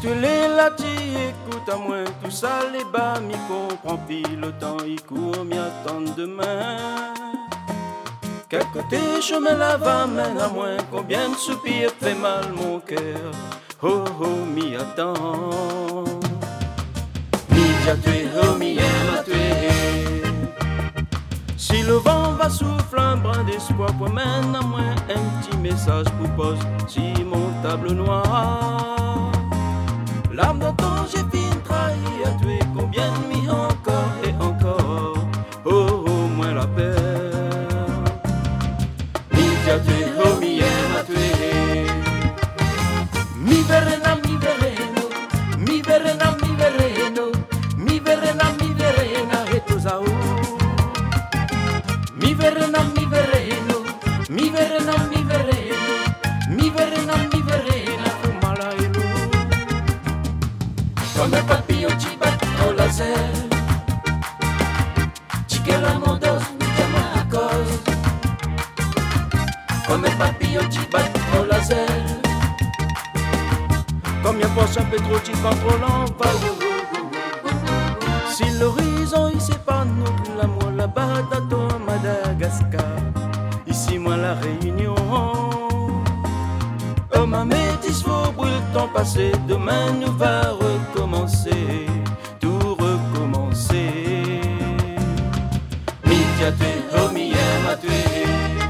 tu l'es là, tu écoutes à moins, tout ça les bas, m'y comprends pis le temps, il court, m'y attend demain. Quel côté chemin là va mène à moins, combien de soupirs fait mal mon cœur, oh oh, m'y attend. Mi a tué, oh mi aime à tuer. Si le vent va souffler un brin d'espoir, pour mène à moins un petit message pour pose si mon table noire. L'âme d'antan j'ai fini trahi à tuer, combien de nuits encore et encore, oh oh, moins la peur. Mi a tué, oh mi aime à tuer. Mi verena, mi vereno, mi verena, mi vereno, mi verena, mi verena, e tu sa mi verena, mi vereno, mi verena, mi vereno, mi verena, mi verena, fumala e lu. Come papillon ci batto la sel, ci che la modos mi chiama a cos. Come papillon ci batto la sel, comme y'a pas un peu trop ci contrôlant pas. Si l'horizon il s'épanouit, l'amour là-bas d'Ato Madagascar, ici moi la Réunion. Oh ma métisse, faut brûler le temps passé, demain nous va recommencer, tout recommencer. Mi a tué, oh mi aime à tuer.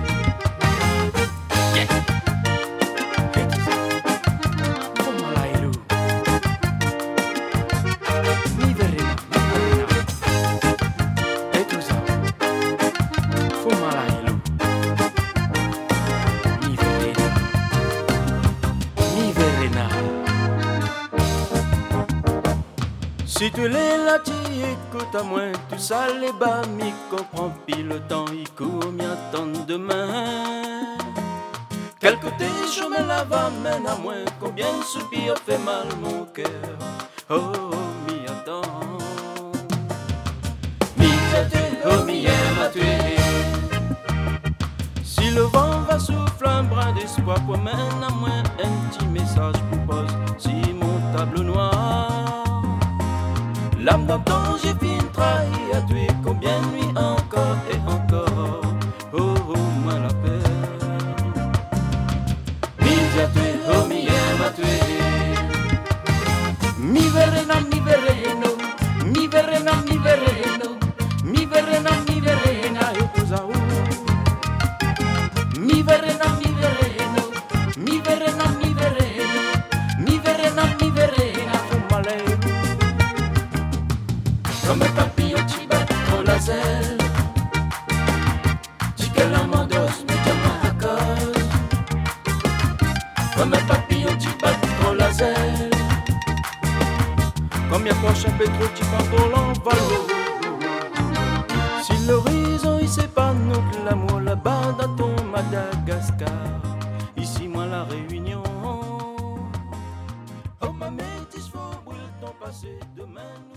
Si tu l'es là, tu écoutes à moins, tout ça les bas, m'y comprends pis le temps, il court, m'y attend demain. Quel côté chemin là va mène à moins, combien de soupirs fait mal mon cœur, oh, oh m'y attend. Mi a tué, oh mi aime à tuer. Si le vent va souffler un brin d'espoir, pour mène à moins un petit message pour pose si mon tableau noir. L'âme d'antan j'ai fini trahi à tuer, combien de nuits encore et encore, oh oh moins la peur. Mi a tué, oh mi aime à tuer. Mi verena, mi vereno, mi verena, mi vereno, mi verena, mi verena, e tu sa mi verena, mi vereno, mi verena, mi vereno, mi verena, mi verena, fumale. Come papillon ci batto la sel, ci che la modos mi chiama a cos. Come papillon ci batto la sel, comme y'a pas un peu trop ci contrôlant valo. Si l'horizon il s'épanouit, l'amour là-bas d'Ato Madagascar, ici moi la Réunion. Oh ma métisse, faut brûler le temps passé, demain